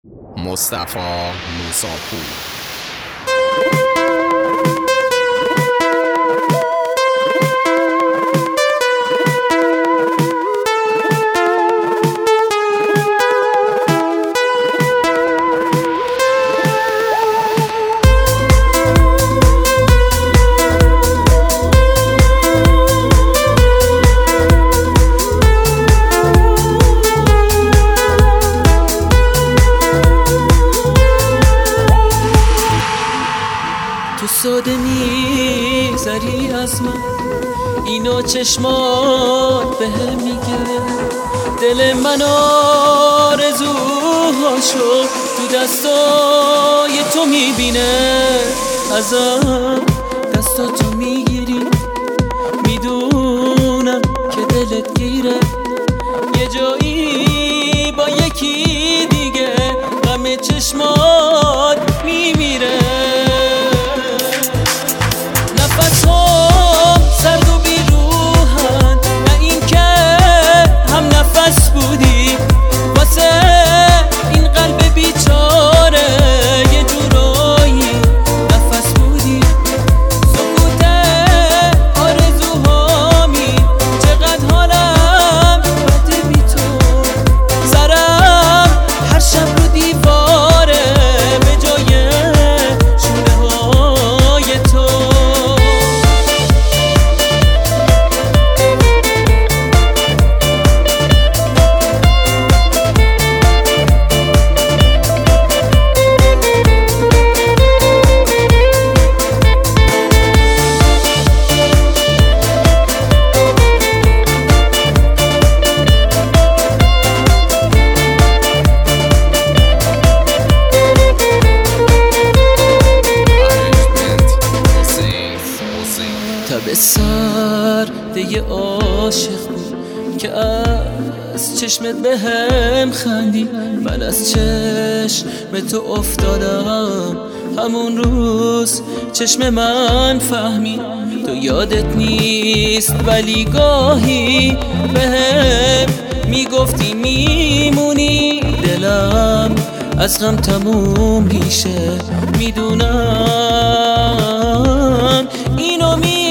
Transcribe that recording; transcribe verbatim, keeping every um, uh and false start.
مصطفی موساپور. تو ساده میذاری از من اینو چشمات به هم میگه، دل من آرزوهاشو تو دستای تو میبینه، ازم دستاتو میگیری میدونم که دلت گیره، یه جایی با یکی دیگه غم چشمات میمیره. سرد و بیروحن نه این که هم نفس بودی واسه این قلب بیچاره، یه جورایی نفس بودی. سکوت آرزوهامی چقدر حالم بده بی تو، سرم هر شب رو دیواره به جای شونه های تو. به سرده عاشق بود که از چشمت به هم خندی، من از چشم تو افتادم همون روز چشم من فهمی. تو یادت نیست ولی گاهی به هم میگفتی میمونی، دلم از غم تموم میشه میدونم اینو می